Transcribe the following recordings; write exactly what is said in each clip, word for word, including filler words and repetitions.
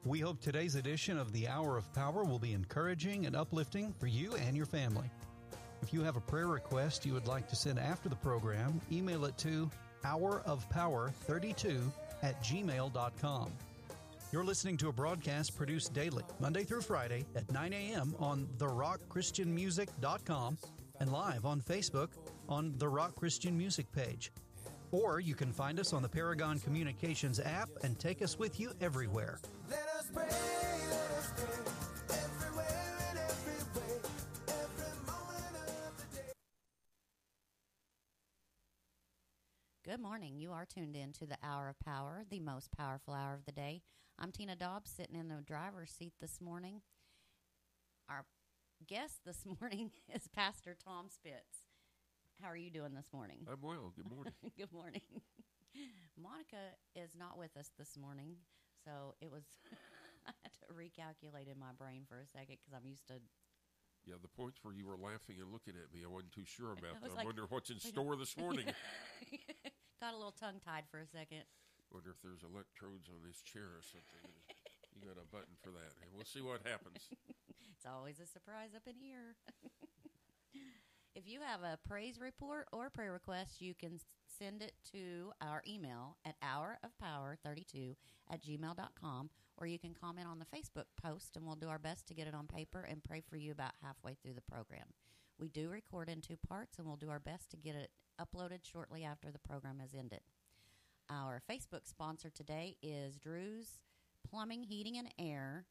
We hope today's edition of the Hour of Power will be encouraging and uplifting for you and your family. If you have a prayer request you would like to send after the program, email it to hour of power thirty-two at gmail dot com. You're listening to a broadcast produced daily, Monday through Friday at nine a.m. on the rock christian music dot com and live on Facebook on the Rock Christian Music page. Or you can find us on the Paragon Communications app and take us with you everywhere. Let us pray, let us pray, everywhere and every way, every moment of the day. Good morning. You are tuned in to the Hour of Power, the most powerful hour of the day. I'm Tina Dobbs, sitting in the driver's seat this morning. Our guest this morning is Pastor Tom Spitz. How are you doing this morning? I'm well. Good morning. Good morning. Monica is not with us this morning, so it was I had to recalculate in my brain for a second because I'm used to. Yeah, the points where you were laughing and looking at me, I wasn't too sure about. I, I like, wonder what's in store this morning. Got a little tongue-tied for a second. Wonder if there's electrodes on this chair or something. You got a button for that. And we'll see what happens. It's always a surprise up in here. If you have a praise report or prayer request, you can send it to our email at hour of power thirty-two at gmail dot com, or you can comment on the Facebook post, and we'll do our best to get it on paper and pray for you about halfway through the program. We do record in two parts, and we'll do our best to get it uploaded shortly after the program has ended. Our Facebook sponsor today is Drew's Plumbing, Heating, and Air.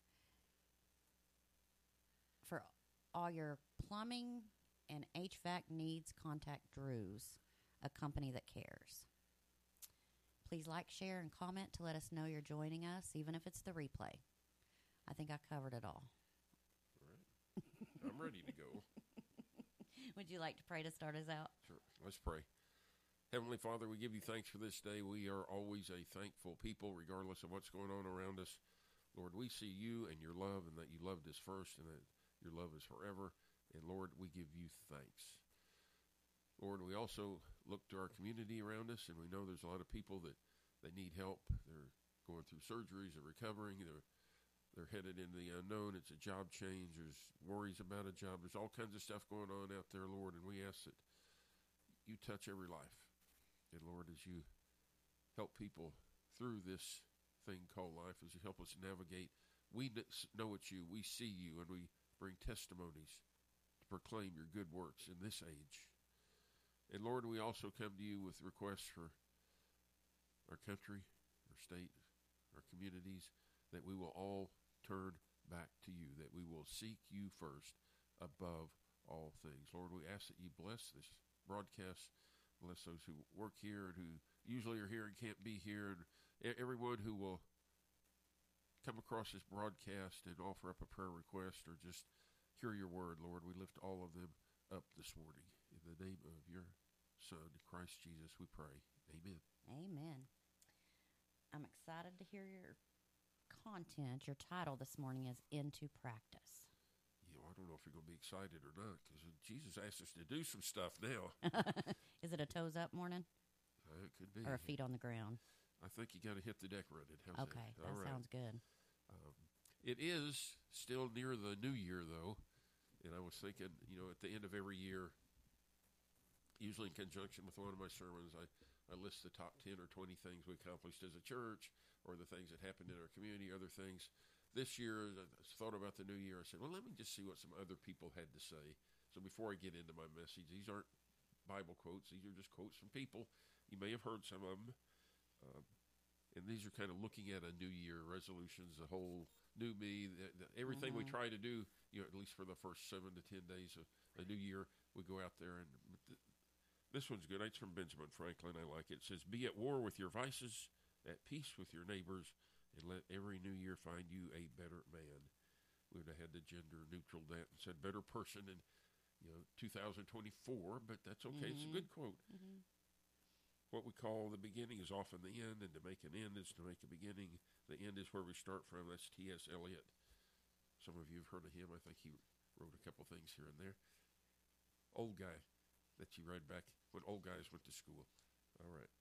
For all your plumbing and H V A C needs, contact Drew's, a company that cares. Please like, share, and comment to let us know you're joining us, even if it's the replay. I think I covered it all. All right. I'm ready to go. Would you like to pray to start us out? Sure. Let's pray. Heavenly Father, we give you thanks for this day. We are always a thankful people, regardless of what's going on around us. Lord, we see you and your love, and that you loved us first, and that your love is forever. And Lord, we give you thanks. Lord, we also look to our community around us, and we know there's a lot of people that, that need help. They're going through surgeries, they're recovering, they're they're headed into the unknown. It's a job change, there's worries about a job, there's all kinds of stuff going on out there, Lord, and we ask that you touch every life. And Lord, as you help people through this thing called life, as you help us navigate, we know it's you, we see you, and we bring testimonies to proclaim your good works in this age. And Lord, we also come to you with requests for our country, our state, our communities, that we will all turn back to you, that we will seek you first above all things. Lord, we ask that you bless this broadcast, bless those who work here and who usually are here and can't be here, and everyone who will come across this broadcast and offer up a prayer request or just hear your word, Lord. We lift all of them up this morning. In the name of your Son, Christ Jesus, we pray. Amen. Amen. I'm excited to hear your content. Your title this morning is Into Practice. You know, I don't know if you're going to be excited or not, because Jesus asked us to do some stuff now. Is it a toes up morning? Uh, it could be. Or a feet on the ground? I think you got to hit the deck running. How's okay, that, that right. sounds good. Um, it is still near the new year, though, and I was thinking, you know, at the end of every year, usually in conjunction with one of my sermons, I, I list the top ten or twenty things we accomplished as a church, or the things that happened in our community, other things. This year, I thought about the new year. I said, well, let me just see what some other people had to say. So before I get into my message, these aren't Bible quotes. These are just quotes from people. You may have heard some of them. Um, and these are kind of looking at a new year, resolutions, the whole new me, the, the, everything mm-hmm. we try to do, you know, at least for the first seven to ten days of a new year, we go out there. And th- this one's good. It's from Benjamin Franklin. I like it. It says, be at war with your vices, at peace with your neighbors, and let every new year find you a better man. We would have had to gender neutral that and said better person in, you know, two thousand twenty-four, but that's okay. Mm-hmm. It's a good quote. Mm-hmm. What we call the beginning is often the end, and to make an end is to make a beginning. The end is where we start from. That's T S Eliot. Some of you have heard of him. I think he wrote a couple things here and there. Old guy that you read back when old guys went to school. All right.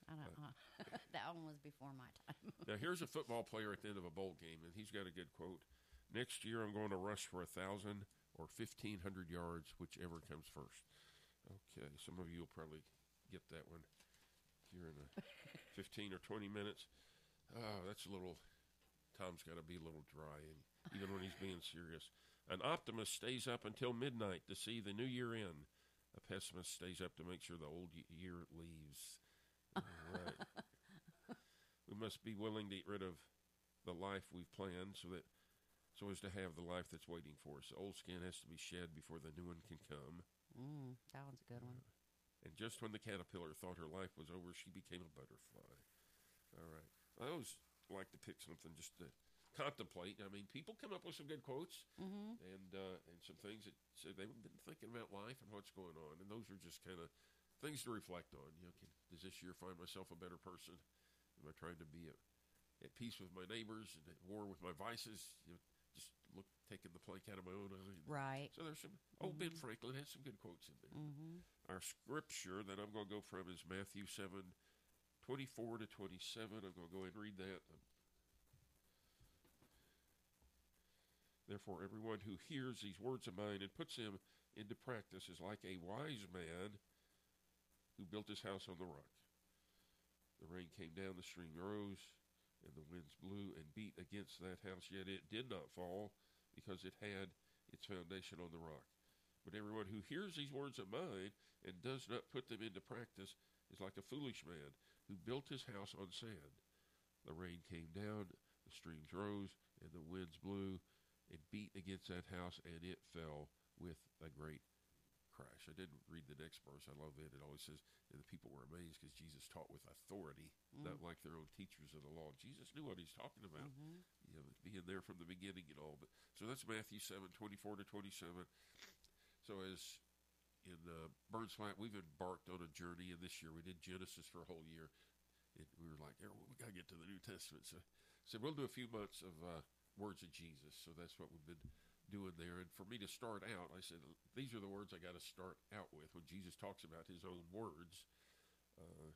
I don't know. That one was before my time. Now, here's a football player at the end of a bowl game, and he's got a good quote. Next year, I'm going to rush for a thousand or fifteen hundred yards, whichever comes first. Okay, some of you will probably get that one here in a fifteen or twenty minutes. Oh, that's a little. Tom's got to be a little dry, and even when he's being serious. An optimist stays up until midnight to see the new year in. A pessimist stays up to make sure the old y- year leaves. All right. We must be willing to get rid of the life we've planned so that so as to have the life that's waiting for us. The old skin has to be shed before the new one can come. Mm, that one's a good one. And just when the caterpillar thought her life was over, she became a butterfly. All right. I always like to pick something just to contemplate. I mean, people come up with some good quotes Mm-hmm. and uh, and some things that say they've been thinking about life and what's going on, and those are just kind of things to reflect on. You know, can, does this year find myself a better person? Am I trying to be at, at peace with my neighbors and at war with my vices? You know, just look taking the plank out of my own eye. Right. So there's some. Oh, Ben Franklin has some good quotes in there. Mm-hmm. Our scripture that I'm going to go from is Matthew seven, twenty-four to twenty-seven. I'm going to go ahead and read that. Therefore, everyone who hears these words of mine and puts them into practice is like a wise man who built his house on the rock. The rain came down, the stream rose, and the winds blew and beat against that house, yet it did not fall because it had its foundation on the rock. But everyone who hears these words of mine and does not put them into practice is like a foolish man who built his house on sand. The rain came down, the streams rose, and the winds blew and beat against that house, and it fell with a great crash. I didn't read the next verse. I love it. It always says, and the people were amazed because Jesus taught with authority, Mm. not like their own teachers of the law. Jesus knew what he's talking about, Mm-hmm. you know, being there from the beginning and all. But so that's Matthew seven, twenty-four to twenty-seven. So as in uh, Burns Flat, we've embarked on a journey, and this year we did Genesis for a whole year. And we were like, oh, we got to get to the New Testament. So, so we'll do a few months of uh, words of Jesus. So that's what we've been doing there. And for me to start out, I said, these are the words I got to start out with when Jesus talks about his own words. Uh,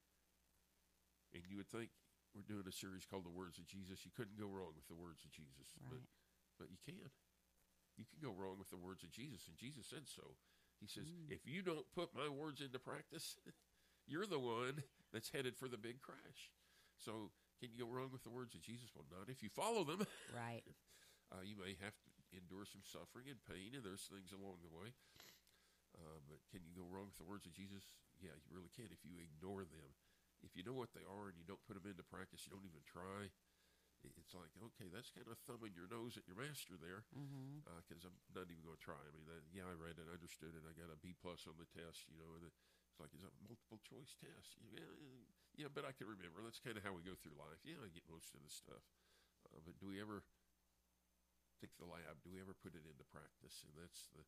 and you would think we're doing a series called The Words of Jesus. You couldn't go wrong with the words of Jesus. Right. But, but you can. You can go wrong with the words of Jesus. And Jesus said so. He says, Mm. if you don't put my words into practice, you're the one that's headed for the big crash. So can you go wrong with the words of Jesus? Well, not if you follow them. Right. Uh, you may have to endure some suffering and pain, and there's things along the way. Uh, but can you go wrong with the words of Jesus? Yeah, you really can if you ignore them. If you know what they are and you don't put them into practice, you don't even try, it- it's like, okay, that's kind of thumbing your nose at your master there, because Mm-hmm. I'm not even going to try. I mean, that, yeah, I read it, I understood it, I got a B plus on the test, you know, and it's like, it's a multiple choice test. Yeah, yeah, but I can remember. That's kind of how we go through life. Yeah, I get most of the stuff. Uh, but do we ever take the lab? Do we ever put it into practice? And that's the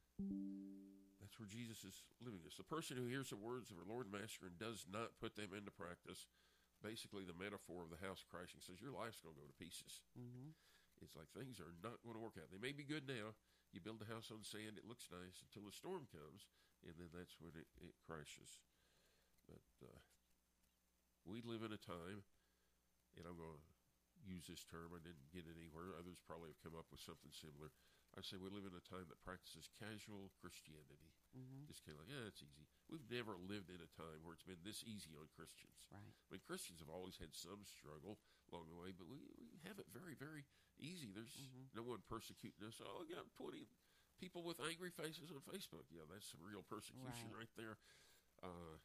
that's where Jesus is living us. The person who hears the words of our Lord and Master and does not put them into practice, basically the metaphor of the house crashing, says your life's going to go to pieces. Mm-hmm. It's like things are not going to work out. They may be good now. You build a house on sand, it looks nice until a storm comes, and then that's when it, it crashes. But uh, we live in a time, and I'm going to use this term. I didn't get it anywhere. Others probably have come up with something similar. I say we live in a time that practices casual Christianity. Mm-hmm. Just kind of like, yeah, it's easy. We've never lived in a time where it's been this easy on Christians. Right. I mean, Christians have always had some struggle along the way, but we, we have it very, very easy. There's Mhm. no one persecuting us. Oh, I got twenty people with angry faces on Facebook. Yeah, that's some real persecution Right. right, there. Uh,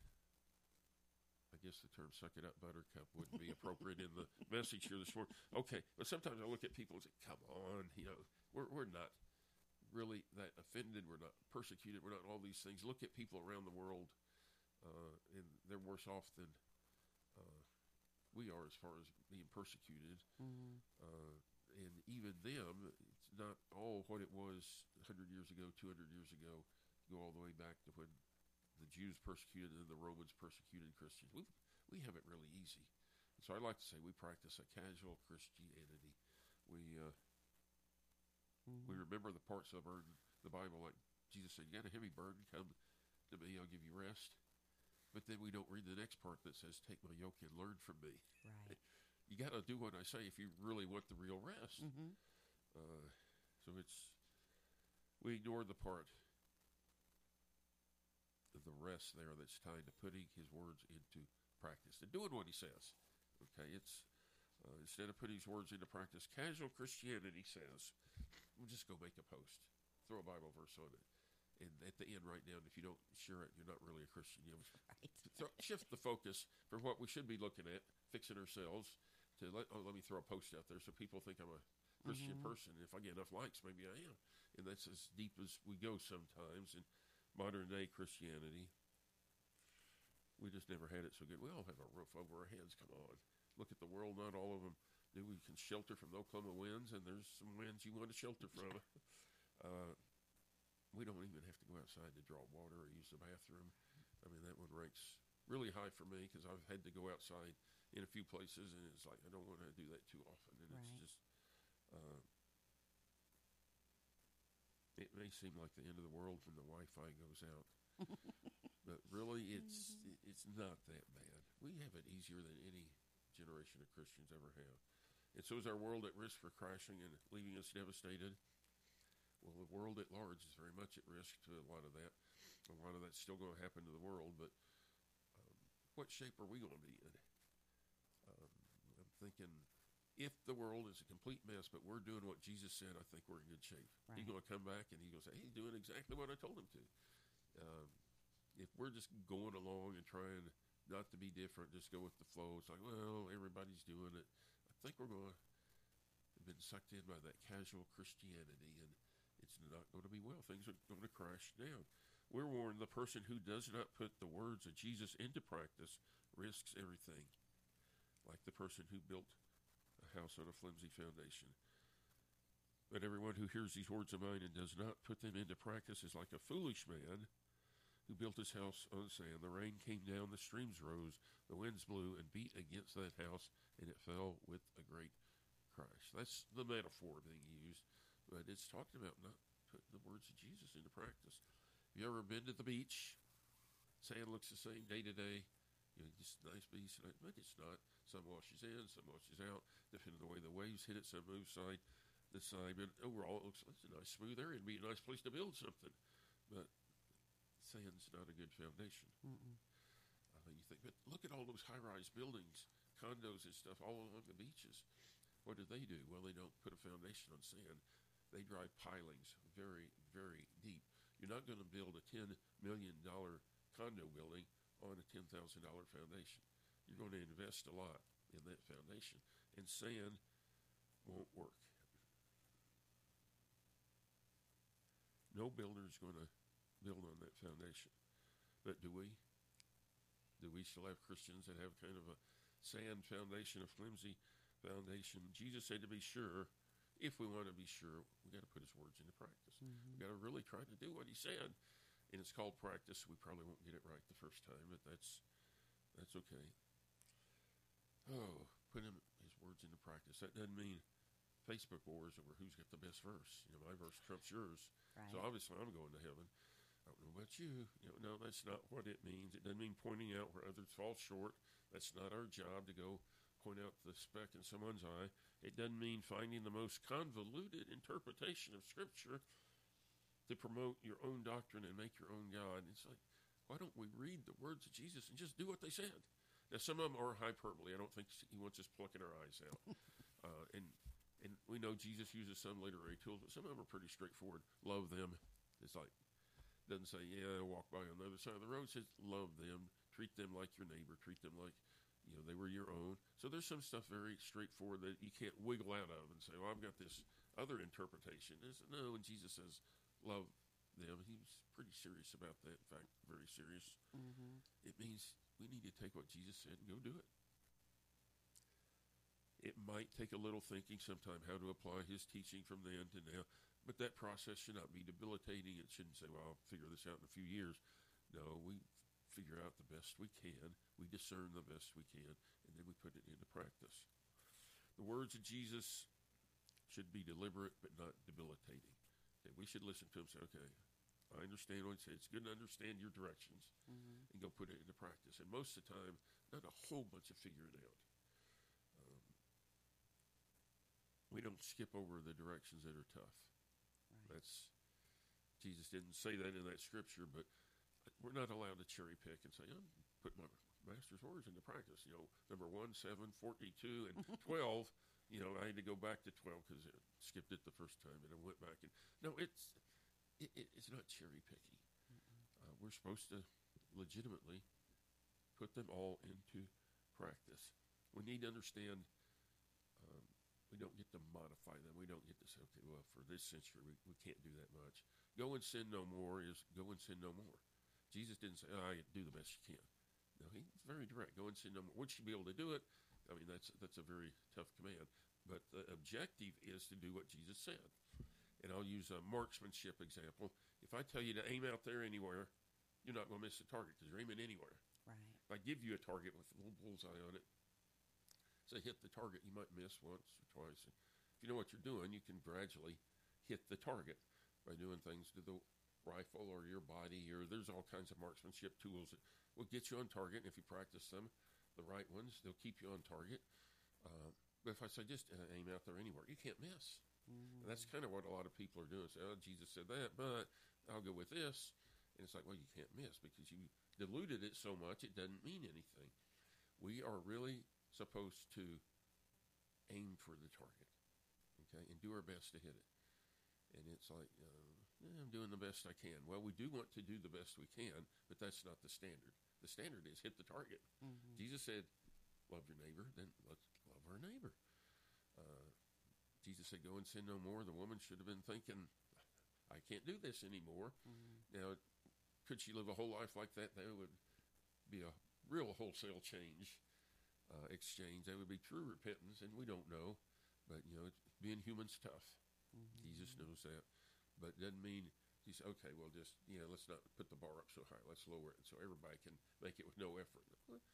I guess the term "suck it up, buttercup" wouldn't be appropriate in the message here this morning. Okay, but sometimes I look at people and say, "Come on, you know, we're we're not really that offended. We're not persecuted. We're not all these things." Look at people around the world, uh, and they're worse off than uh, we are as far as being persecuted. Mm-hmm. Uh, and even them, it's not all what it was one hundred years ago, two hundred years ago. Go all the way back to when the Jews persecuted and the Romans persecuted Christians. We we have it really easy. So I like to say we practice a casual Christianity. We uh, Mm-hmm. we remember the parts of our, the Bible, like Jesus said, "You got a heavy burden, come to me, I'll give you rest." but then we don't read the next part that says, "Take my yoke and learn from me." Right. You got to do what I say if you really want the real rest. Mm-hmm. Uh, so it's we ignore the part of the rest there that's tied to putting his words into practice and doing what he says. Okay, it's uh, instead of putting his words into practice, casual Christianity says, "We'll just go make a post, throw a Bible verse on it, and at the end write down if you don't share it, you're not really a Christian." You know, Right. so shift the focus from what we should be looking at, fixing ourselves, to let, oh, let me throw a post out there so people think I'm a Christian Mhm. person. If I get enough likes, maybe I am. And that's as deep as we go sometimes in modern day Christianity. We just never had it so good. We all have a roof over our heads. Come on. Look at the world. Not all of them do. We can shelter from the Oklahoma winds, and there's some winds you want to shelter from. uh, we don't even have to go outside to draw water or use the bathroom. I mean, that one ranks really high for me because I've had to go outside in a few places, and it's like I don't want to do that too often. And Right. it's just, uh, it may seem like the end of the world when the Wi-Fi goes out, but really, it's it, it's not that bad. We have it easier than any generation of Christians ever have. And so is our world at risk for crashing and leaving us devastated? Well, the world at large is very much at risk to a lot of that. A lot of that's still going to happen to the world, but um, what shape are we going to be in? Um, I'm thinking if the world is a complete mess, but we're doing what Jesus said, I think we're in good shape. Right. He's going to come back and he's going to say, "Hey, he's doing exactly what I told him to." Um, if we're just going along and trying not to be different, just go with the flow, it's like, well, everybody's doing it. I think we're going to have been sucked in by that casual Christianity, and it's not going to be well. Things are going to crash down. We're warned the person who does not put the words of Jesus into practice risks everything, like the person who built a house on a flimsy foundation. But everyone who hears these words of mine and does not put them into practice is like a foolish man who built his house on sand. The rain came down, the streams rose, the winds blew and beat against that house, and it fell with a great crash. That's the metaphor being used, but it's talking about not putting the words of Jesus into practice. Have you ever been to the beach? Sand looks the same day to day. You know, just nice beach, but it's not. Some washes in, some washes out, depending on the way the waves hit it. Some move side to side, but overall it looks like it's a nice smooth area. It'd be a nice place to build something, but sand's not a good foundation. Mm-mm. Uh, you think, but look at all those high-rise buildings, condos and stuff all along the beaches. What do they do? Well, they don't put a foundation on sand. They drive pilings very, very deep. You're not going to build a ten million dollars condo building on a ten thousand dollars foundation. You're going to invest a lot in that foundation, and sand won't work. No builder is going to build on that foundation. But do we? Do we still have Christians that have kind of a sand foundation, a flimsy foundation? Jesus said to be sure, if we want to be sure, we got to put his words into practice. Mhm. We got to really try to do what he said. And it's called practice. We probably won't get it right the first time, but that's that's okay. Oh, put him, his words into practice. That doesn't mean Facebook wars over who's got the best verse. You know, my verse trumps yours. Right. So obviously I'm going to heaven. I don't know about you. You know, no, that's not what it means. It doesn't mean pointing out where others fall short. That's not our job to go point out the speck in someone's eye. It doesn't mean finding the most convoluted interpretation of Scripture to promote your own doctrine and make your own God. It's like, why don't we read the words of Jesus and just do what they said? Now, some of them are hyperbole. I don't think he wants us plucking our eyes out. uh, and and we know Jesus uses some literary tools, but some of them are pretty straightforward. Love them. It's like, doesn't say, yeah, walk by on the other side of the road. It says, love them. Treat them like your neighbor. Treat them like, you know, they were your own. So there's some stuff very straightforward that you can't wiggle out of and say, well, I've got this other interpretation. It's, no, when Jesus says, love them, he was pretty serious about that. In fact, very serious. Mm-hmm. It means we need to take what Jesus said and go do it. It might take a little thinking sometime how to apply his teaching from then to now, but that process should not be debilitating. It shouldn't say, well, I'll figure this out in a few years. No, we figure out the best we can. We discern the best we can, and then we put it into practice. The words of Jesus should be deliberate but not debilitating. Okay, we should listen to him and say, okay, I understand what he said. It's good to understand your directions Mm-hmm. and go put it into practice. And most of the time, not a whole bunch of figuring out. Um, we don't skip over the directions that are tough. Right. That's Jesus didn't say that in that scripture, but we're not allowed to cherry pick and say, I'm put my master's orders into practice. You know, number one, seven, forty-two, and twelve. You know, I had to go back to twelve because I skipped it the first time, and I went back. And no, it's it, it, it's not cherry picking. Uh, we're supposed to legitimately put them all into practice. We need to understand. Um, we don't get to modify them. We don't get to say, okay, well, for this century, we, we can't do that much. Go and sin no more is go and sin no more. Jesus didn't say, oh, do the best you can. No, he's very direct. Go and sin no more. Would you be able to do it? I mean, that's that's a very tough command. But the objective is to do what Jesus said. And I'll use a marksmanship example. If I tell you to aim out there anywhere, you're not going to miss the target because you're aiming anywhere. Right. If I give you a target with a little bullseye on it, say hit the target, you might miss once or twice. And if you know what you're doing, you can gradually hit the target by doing things to the rifle or your body, or there's all kinds of marksmanship tools that will get you on target. And if you practice them, the right ones, they'll keep you on target. Uh, but if I say just uh, aim out there anywhere, you can't miss. Mm-hmm. And that's kind of what a lot of people are doing. Say, oh, Jesus said that, but I'll go with this. And it's like, well, you can't miss because you diluted it so much it doesn't mean anything. We are really supposed to aim for the target, okay, and do our best to hit it. And it's like, uh, yeah, I'm doing the best I can. Well, we do want to do the best we can, but that's not the standard. The standard is hit the target. Mm-hmm. Jesus said, love your neighbor, then let's love our neighbor. Uh, Jesus said, go and sin no more. The woman should have been thinking, I can't do this anymore. Mm-hmm. Now, could she live a whole life like that? That would be a real wholesale change, uh, exchange. That would be true repentance, and we don't know. But, you know, it's, being human's tough. Mm-hmm. Jesus knows that. But it doesn't mean he said, okay, well, just, you know, let's not put the bar up so high. Let's lower it so everybody can make it with no effort.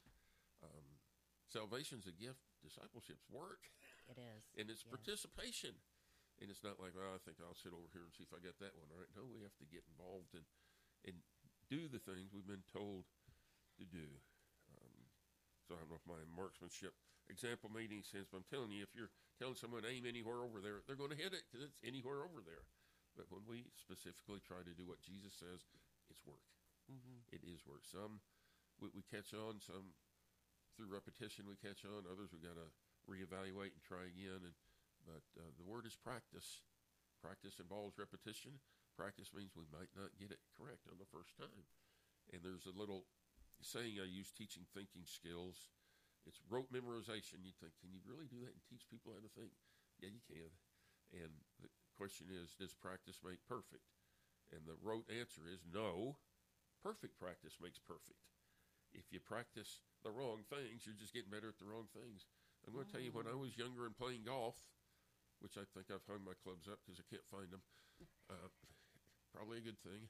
Um, salvation's a gift. Discipleship's work. It is. And it's Yes. participation. And it's not like, well, I think I'll sit over here and see if I get that one right. No, we have to get involved and, and do the things we've been told to do. Um, so I don't know if my marksmanship example made any sense, but I'm telling you, if you're telling someone aim anywhere over there, they're going to hit it because it's anywhere over there. But when we specifically try to do what Jesus says, it's work. Mm-hmm. It is work. Some we, we catch on, some through repetition we catch on. Others we got to reevaluate and try again. And but uh, the word is practice. Practice involves repetition. Practice means we might not get it correct on the first time. And there's a little saying I use teaching thinking skills. It's rote memorization. You think, can you really do that and teach people how to think? Yeah, you can. And the question is, does practice make perfect? And the rote answer is no. Perfect practice makes perfect. If you practice the wrong things, you're just getting better at the wrong things. I'm going to tell you, when I was younger and playing golf, which I think I've hung my clubs up because I can't find them, uh, probably a good thing.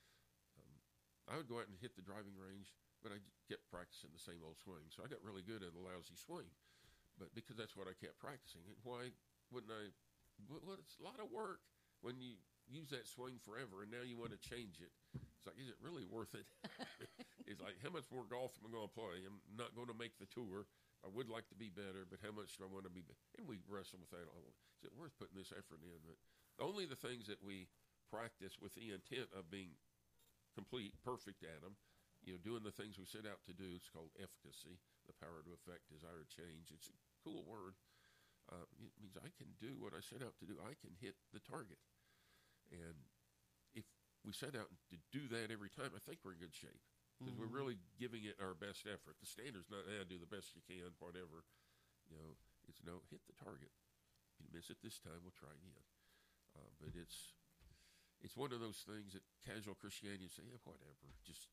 Um, I would go out and hit the driving range, but I kept practicing the same old swing. So I got really good at a lousy swing, but because that's what I kept practicing. And why wouldn't I? Well, it's a lot of work when you use that swing forever, and now you want to change it. It's like, is it really worth it? It's like, how much more golf am I going to play? I'm not going to make the tour. I would like to be better, but how much do I want to be better? And we wrestle with that. Is it worth putting this effort in? But only the things that we practice with the intent of being complete, perfect at them, you know, doing the things we set out to do. It's called efficacy, the power to affect desired change. It's a cool word. Uh, it means I can do what I set out to do. I can hit the target. And if we set out to do that every time, I think we're in good shape. Because Mm-hmm. we're really giving it our best effort. The standard's not, eh, do the best you can, whatever. You know, it's no, hit the target. If you miss it this time, we'll try again. Uh, but it's it's one of those things that casual Christianity say, yeah, whatever. Just,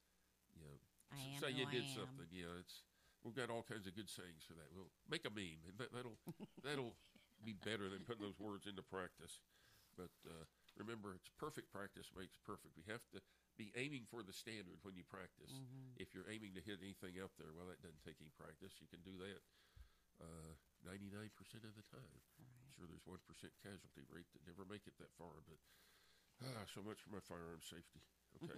you know, I s- am say you who I did am. something. Yeah, it's we've got all kinds of good sayings for that. We'll make a meme, and that, that'll that'll be better than putting those words into practice. But uh, remember, it's perfect practice makes perfect. We have to be aiming for the standard when you practice. Mm-hmm. If you're aiming to hit anything out there, well, that doesn't take any practice. You can do that uh, ninety-nine percent of the time. Right. I'm sure there's one percent casualty rate that never make it that far, but Ah, so much for my firearm safety. Okay.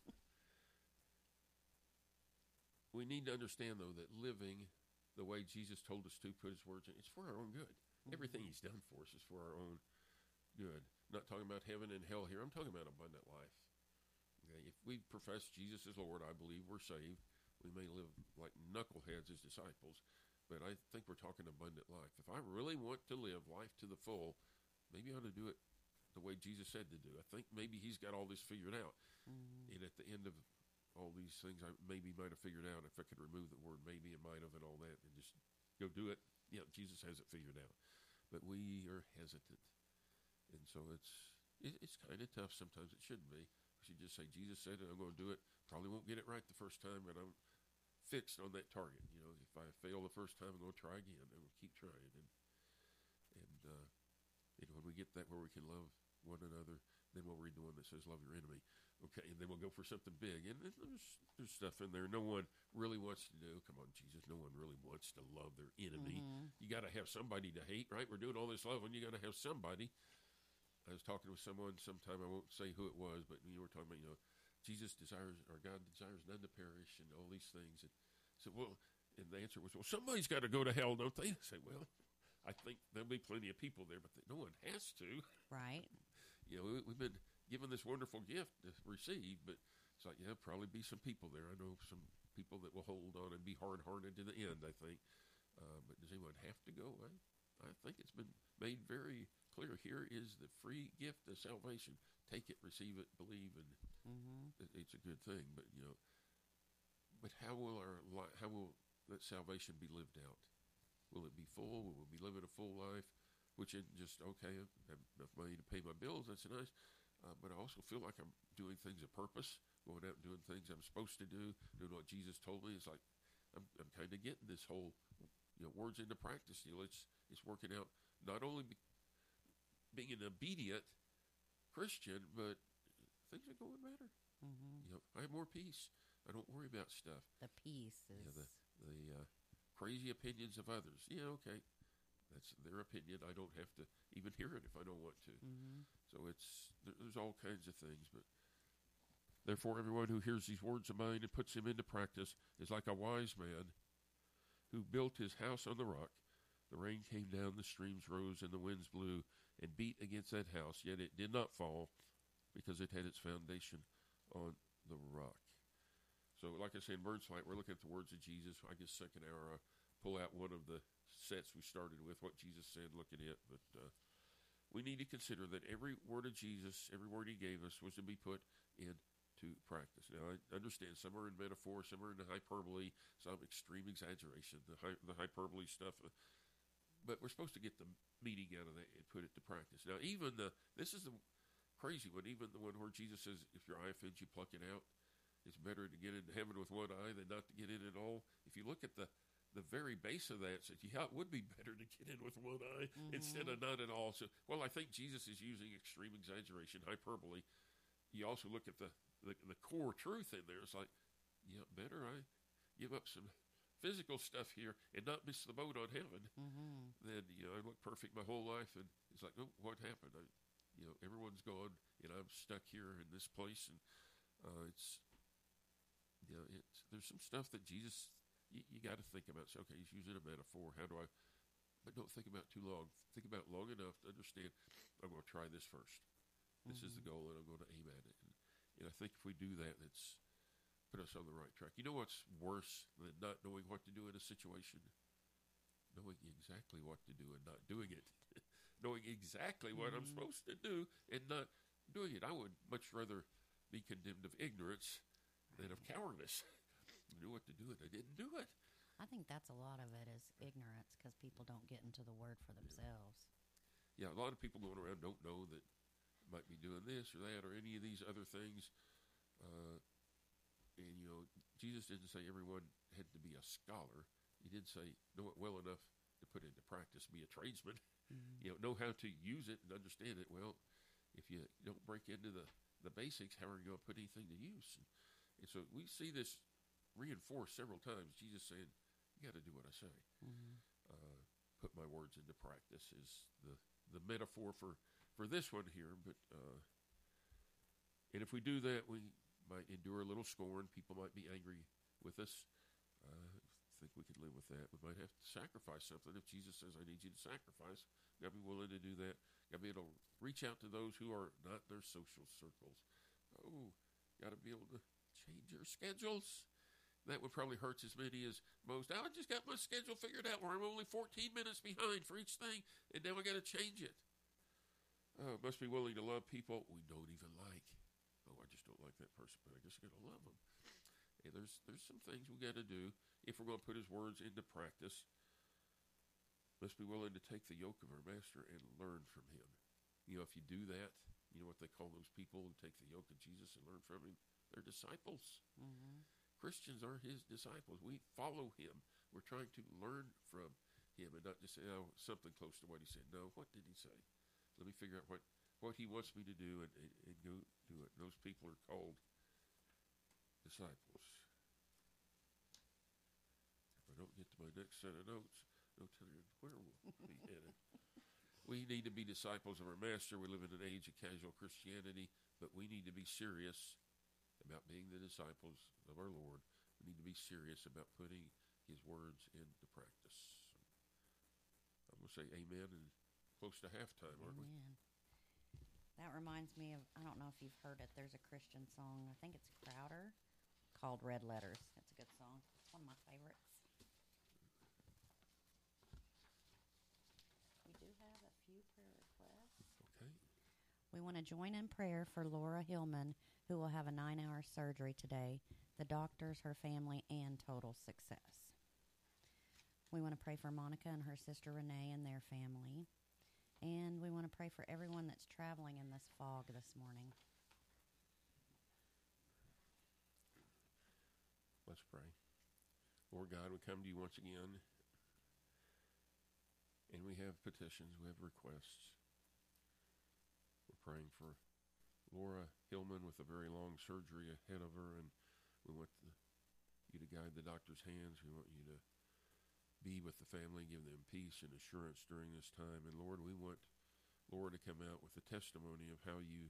We need to understand, though, that living the way Jesus told us to, put his words in, it's for our own good. Mm-hmm. Everything he's done for us is for our own good. I'm not talking about heaven and hell here. I'm talking about abundant life. Okay? If we profess Jesus as Lord, I believe we're saved. We may live like knuckleheads as disciples, but I think we're talking abundant life. If I really want to live life to the full, maybe I ought to do it the way Jesus said to do. I think maybe he's got all this figured out. Mm-hmm. And at the end of all these things, I maybe might have figured out, if I could remove the word maybe and might have and all that and just go do it. Yeah, Jesus has it figured out. But we are hesitant. And so it's it, it's kind of tough sometimes. It shouldn't be. We should just say, Jesus said it, I'm going to do it. Probably won't get it right the first time, but I'm fixed on that target. You know, if I fail the first time, I'm going to try again, and we'll keep trying. And and uh, and when we get that where we can love one another, then we'll read the one that says, love your enemy. Okay, and then we'll go for something big. And there's, there's stuff in there no one really wants to do. Come on, Jesus, no one really wants to love their enemy. Mm-hmm. You got to have somebody to hate, right? We're doing all this love, and you got to have somebody. I was talking with someone sometime, I won't say who it was, but you were talking about, you know, Jesus desires, or God desires none to perish, and all these things. And so, well, and the answer was, well, somebody's got to go to hell, don't they? I say, well, I think there'll be plenty of people there, but no one has to. Right. You know, we, we've been given this wonderful gift to receive, but it's like, yeah, probably be some people there. I know some people that will hold on and be hard-hearted to the end, I think. Uh, but does anyone have to go? I, I think it's been made very clear. Here is the free gift of salvation. Take it, receive it, believe, and Mm-hmm. it, it's a good thing. But, you know, but how will our li- how will that salvation be lived out? Will it be full? Will we be living a full life? Which isn't just, okay, I have enough money to pay my bills. That's nice. Uh, but I also feel like I'm doing things of purpose, going out and doing things I'm supposed to do, doing what Jesus told me. It's like I'm, I'm kind of getting this whole, you know, words into practice deal. It's it's working out not only be, being an obedient Christian, but things are going better. Mm-hmm. You know, I have more peace. I don't worry about stuff. The peace is. You know, the the uh, crazy opinions of others. Yeah, okay. That's their opinion. I don't have to even hear it if I don't want to. Mm-hmm. So it's there, there's all kinds of things. But therefore, everyone who hears these words of mine and puts them into practice is like a wise man who built his house on the rock. The rain came down, the streams rose, and the winds blew and beat against that house. Yet it did not fall because it had its foundation on the rock. So, like I said, in Burns Flight, we're looking at the words of Jesus. I guess second hour, I pull out one of the sets we started with, what Jesus said, look at it. But uh, we need to consider that every word of Jesus, every word he gave us, was to be put into practice. Now, I understand some are in metaphor, some are in hyperbole, some extreme exaggeration, the, hy- the hyperbole stuff. Uh, but we're supposed to get the meaning out of that and put it to practice. Now, even the, this is the crazy one, even the one where Jesus says, if your eye offends you, pluck it out. It's better to get into heaven with one eye than not to get in at all. If you look at the the very base of that, says, yeah, it would be better to get in with one eye Mm-hmm. instead of not at all. So, well, I think Jesus is using extreme exaggeration, hyperbole. You also look at the, the, the core truth in there. It's like, yeah, better I give up some physical stuff here and not miss the boat on heaven. Mm-hmm. Then, you know, I look perfect my whole life, and it's like, oh, what happened? I, you know, everyone's gone, and I'm stuck here in this place, and uh, it's, you know, it's, there's some stuff that Jesus, you, you got to think about. So, okay, he's using a metaphor. How do I, but don't think about it too long. Think about it long enough to understand, I'm going to try this first. This Mm-hmm. is the goal, and I'm going to aim at it. And, and I think if we do that, it's put us on the right track. You know what's worse than not knowing what to do in a situation? Knowing exactly what to do and not doing it. Knowing exactly what I'm Mhm. supposed to do and not doing it. I would much rather be condemned of ignorance than of cowardice. I knew what to do and I didn't do it. I think that's a lot of it is ignorance because people don't get into the word for themselves. Yeah, a lot of people going around don't know that might be doing this or that or any of these other things. Uh, and, you know, Jesus didn't say everyone had to be a scholar. He did say know it well enough to put into practice, be a tradesman. Mm-hmm. You know, know how to use it and understand it. Well, if you don't break into the, the basics, how are you going to put anything to use? And, and so we see this reinforced several times. Jesus saying, you got to do what I say. Mm-hmm. Uh, put my words into practice is the, the metaphor for, for this one here. But uh, And if we do that, we might endure a little scorn. People might be angry with us. Uh, I think we could live with that. We might have to sacrifice something. If Jesus says, I need you to sacrifice, got to be willing to do that. Got to be able to reach out to those who are not their social circles. Oh, got to be able to change your schedules. That would probably hurt as many as most. Now I just got my schedule figured out where I'm only fourteen minutes behind for each thing, and now I got to change it. Oh, must be willing to love people we don't even like. Oh, I just don't like that person, but I guess I got to love them. Hey, there's there's some things we got to do if we're going to put his words into practice. Must be willing to take the yoke of our master and learn from him. You know, if you do that, you know what they call those people who take the yoke of Jesus and learn from him? They're disciples. Mm-hmm. Christians are his disciples. We follow him. We're trying to learn from him and not just say, oh, something close to what he said. No, what did he say? Let me figure out what, what he wants me to do and, and, and go do it. Those people are called disciples. If I don't get to my next set of notes, no telling where we'll be headed. We need to be disciples of our master. We live in an age of casual Christianity, but we need to be serious about being the disciples of our Lord. We need to be serious about putting his words into practice. I'm going to say amen and close to halftime, aren't we? Amen. That reminds me of, I don't know if you've heard it, there's a Christian song, I think it's Crowder, called Red Letters. It's a good song. It's one of my favorites. We do have a few prayer requests. Okay. We want to join in prayer for Laura Hillman, who will have a nine-hour surgery today, the doctors, her family, and total success. We want to pray for Monica and her sister Renee and their family. And we want to pray for everyone that's traveling in this fog this morning. Let's pray. Lord God, we come to you once again, and we have petitions, we have requests. We're praying for Laura Hillman with a very long surgery ahead of her, and we want the, you to guide the doctor's hands. We want you to be with the family, give them peace and assurance during this time. And Lord, we want Laura to come out with a testimony of how you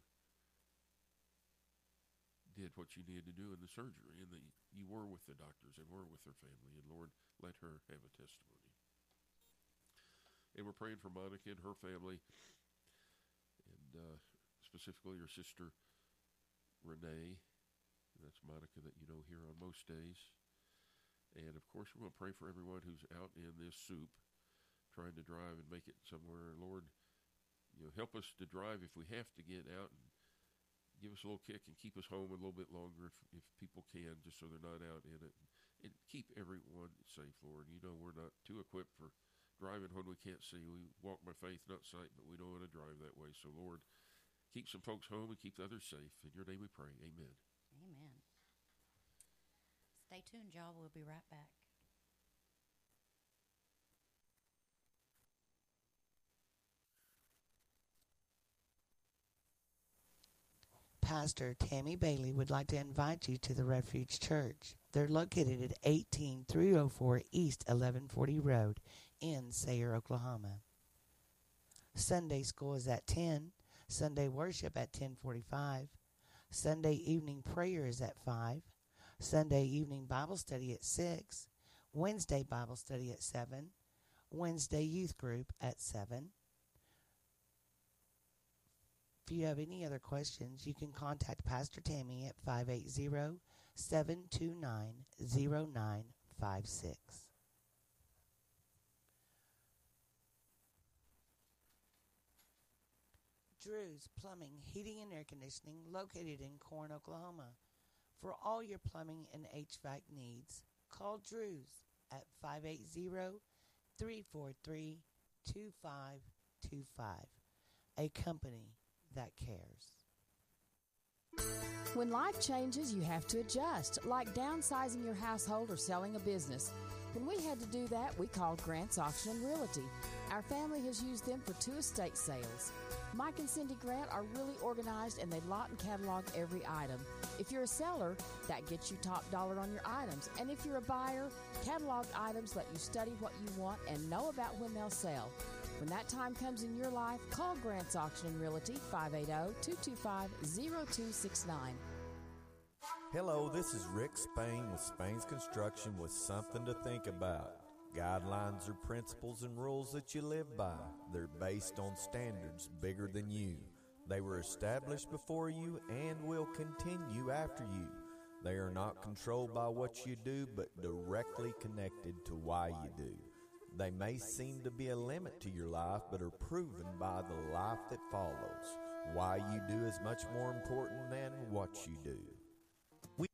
did what you needed to do in the surgery, and that you were with the doctors and were with her family. And Lord, let her have a testimony. And we're praying for Monica and her family, and uh, specifically her sister Renee. That's Monica that you know here on most days. And, of course, we're going to pray for everyone who's out in this soup trying to drive and make it somewhere. Lord, you know, help us to drive if we have to get out, and give us a little kick and keep us home a little bit longer if, if people can, just so they're not out in it. And keep everyone safe, Lord. You know we're not too equipped for driving when we can't see. We walk by faith, not sight, but we don't want to drive that way. So, Lord, keep some folks home and keep the others safe. In your name we pray. Amen. Amen. Stay tuned, y'all. We'll be right back. Pastor Tammy Bailey would like to invite you to the Refuge Church. They're located at eighteen three oh four East eleven forty Road in Sayre, Oklahoma. Sunday school is at ten, Sunday worship at ten forty-five, Sunday evening prayer is at five, Sunday evening Bible study at six, Wednesday Bible study at seven, Wednesday youth group at seven. If you have any other questions, you can contact Pastor Tammy at five eight zero, seven two nine, zero nine five six. Drew's Plumbing, Heating, and Air Conditioning, located in Corn, Oklahoma. For all your plumbing and H V A C needs, call Drew's at five eight zero, three four three, two five two five, a company that cares. When life changes, you have to adjust, like downsizing your household or selling a business. When we had to do that, we called Grant's Auction and Realty. Our family has used them for two estate sales. Mike and Cindy Grant are really organized, and they lot and catalog every item. If you're a seller, that gets you top dollar on your items. And if you're a buyer, cataloged items let you study what you want and know about when they'll sell. When that time comes in your life, call Grants Auction and Realty, five eight zero, two two five, zero two six nine. Hello, this is Rick Spain with Spain's Construction with something to think about. Guidelines are principles and rules that you live by. They're based on standards bigger than you. They were established before you and will continue after you. They are not controlled by what you do, but directly connected to why you do. They may seem to be a limit to your life, but are proven by the life that follows. Why you do is much more important than what you do. We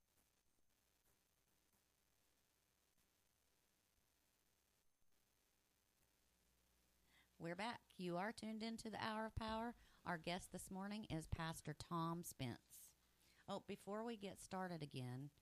We're back. You are tuned into the Hour of Power. Our guest this morning is Pastor Tom Spence. Oh, before we get started again,